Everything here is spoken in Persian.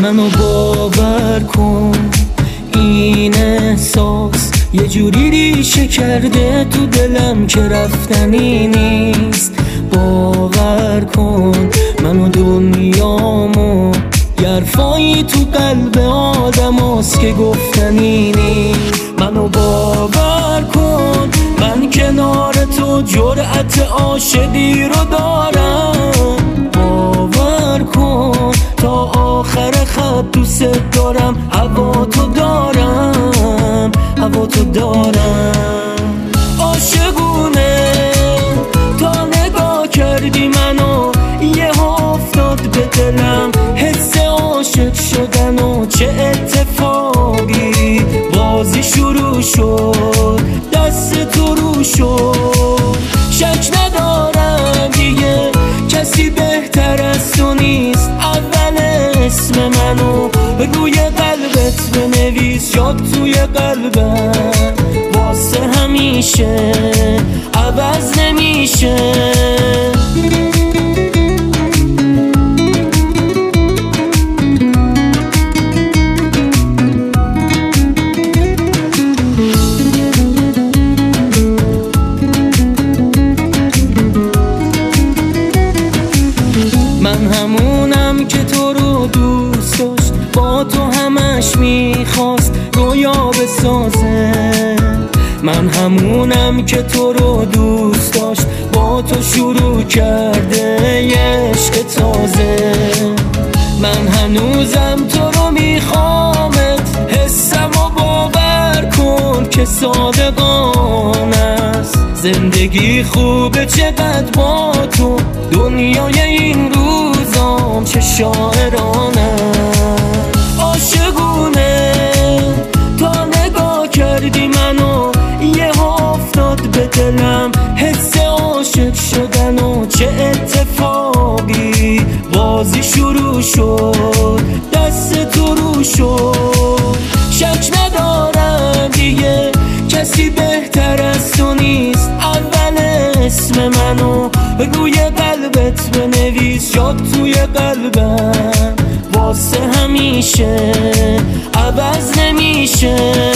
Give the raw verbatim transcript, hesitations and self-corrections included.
منو باور کن این احساس یه جوری ریشه کرده تو دلم که رفتنی نیست. باور کن منو دنیامو گرفایی تو قلب آدم هست که گفتنی نیست. منو باور کن من کنار تو جرأت عاشقی رو دارم. باور کن تا آخر خط دوست دارم، هوا تو دارم، هوا تو دارم. عاشقونه تا نگاه کردی منو یه افتاد به دلم حس عاشق شدن و چه اتفاقی بازی شروع شد، دست تو رو شد. شک ندارم دیگه کسی بهتر از تو نیست. اول اسم منو روی قلبت بنویس، جات توی قلبم واسه همیشه عوض نمیشه. من همونم که تو رو دوست داشت، با تو همش میخواست رویا بسازه. من همونم که تو رو دوست داشت، با تو شروع کرده یه عشق تازه. من هنوزم تو رو میخوامت، حسم و باور کن که صادقانه است. زندگی خوبه چقدر با تو، دنیای این روزام چه شاعرانه. عاشقونه تا نگاه کردی منو یه افتاد به دلم حس عاشق شدن و چه اتفاقی بازی شروع شد، دست تو رو شد. شک ندارم دیگه کسی بهتر از تو نیست. اول اسم منو روی قلبت بنویس، جات توی قلبم واسه همیشه عوض نمیشه.